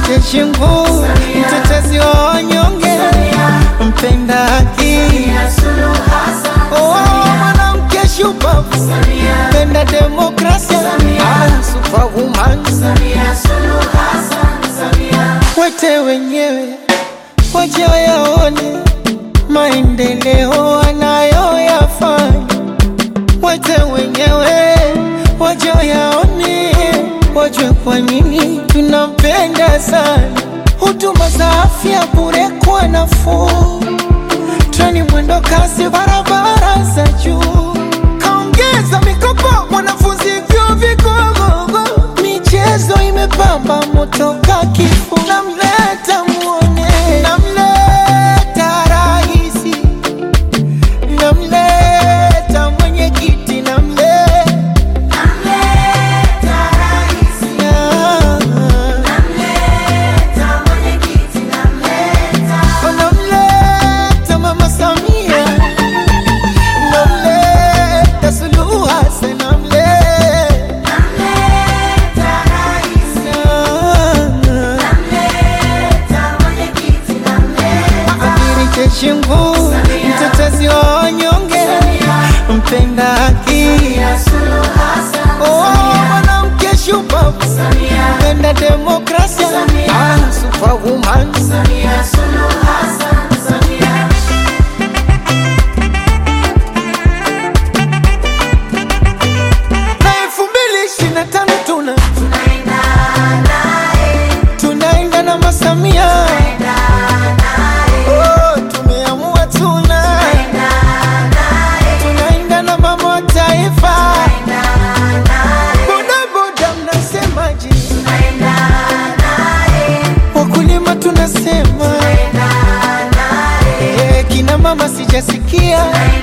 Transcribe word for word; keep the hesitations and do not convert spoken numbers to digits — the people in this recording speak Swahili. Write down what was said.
Shingu, mtetezi wa wanyonge, mpenda haki, oh, mwanamke shupavu, mpenda demokrasia, ah, superwoman. Wete wenyewe waje wayaone maendeleo anayoyafanya. Wete wenyewe waje wayaone, wajue kwa nini tunampenda sana. Huduma za afya bure kwa nafuu, treni mwendo kasi, barabara za juu. Kaongeza mikopo wanafunzi vyuo vikuu, michezo imepamba moto kakifu. Namleta muone, namleta raisi, namleta mwenye kiti, namleta Shingu, mtetezi wa wanyonge, mpenda haki, oh, mwanamke shupavu, mpenda demokrasia, ah, superwoman. Na elfu mbili ishirini na tano tuna tunaenda na Masamia, tunasema eh, kina mama sijasikia.